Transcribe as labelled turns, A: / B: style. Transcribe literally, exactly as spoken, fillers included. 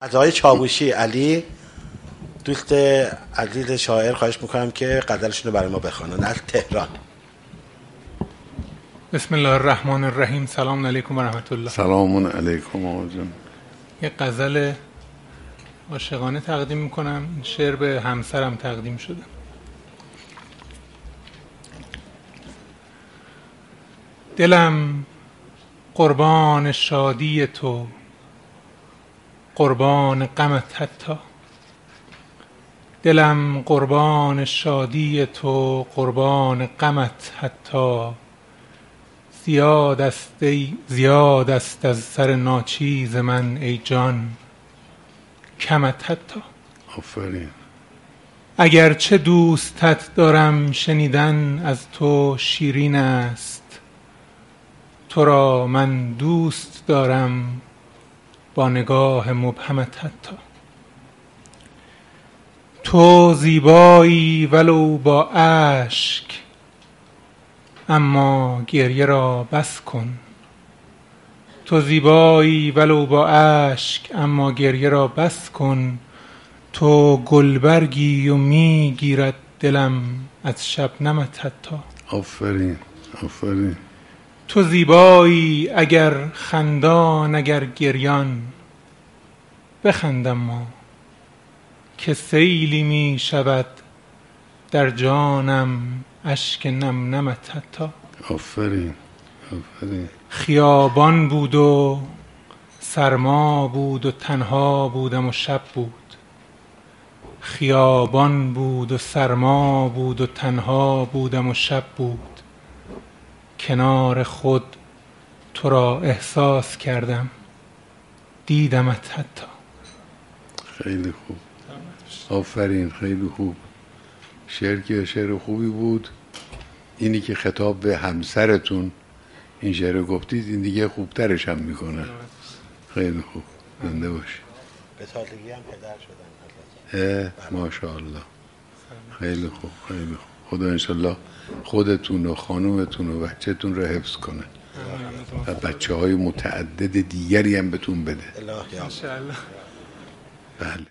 A: از آقای چاوشی علی، دوست عزیز شاعر، خواهش میکنم که غزلشون رو برای ما بخوانن از تهران.
B: بسم الله الرحمن الرحیم. سلام علیکم و رحمت الله.
C: سلام علیکم آقا جان.
B: یک غزل عاشقانه تقدیم میکنم. این شعر به همسرم تقدیم شده. دلم قربان شادی تو، قربان غمت حتی. دلم قربان شادی تو، قربان غمت حتی. زیاد است ای زیاد است از سر ناچیز من ای جان، کمت حتی.
C: آفرین.
B: اگرچه دوستت دارم، شنیدن از تو شیرین است. تو را من دوست دارم با نگاه مبهمت حتی. تو زیبایی ولو با اشک، اما گریه را بس کن. تو زیبایی ولو با اشک، اما گریه را بس کن. تو گلبرگی و می گیرد دلم از شبنمت حتی.
C: آفرین آفرین.
B: تو زیبایی اگر خندان اگر گریان، بخندم ما که سیلی می شود در جانم اشک نم نمت حتی.
C: آفرین آفرین.
B: خیابان بود و سرما بود و تنها بودم و شب بود. خیابان بود و سرما بود و تنها بودم و شب بود. کنار خود تو را احساس کردم، دیدمت حتی.
C: خیلی خوب. آفرین، خیلی خوب. شعر که شعر خوبی بود. اینی که خطاب به همسرتون این شعر گفتید، این دیگه خوبترش هم میکنه. خیلی خوب. زنده باشی.
A: به تازگی هم پدر شدن.
C: ماشاءالله. خیلی خوب خیلی خوب. خدا انشالله خودتون و خانومتون و بچهتون رو حفظ کنه و بچه های متعدد دیگری هم بهتون بده.
A: الله.
B: انشاءالله.
C: بله.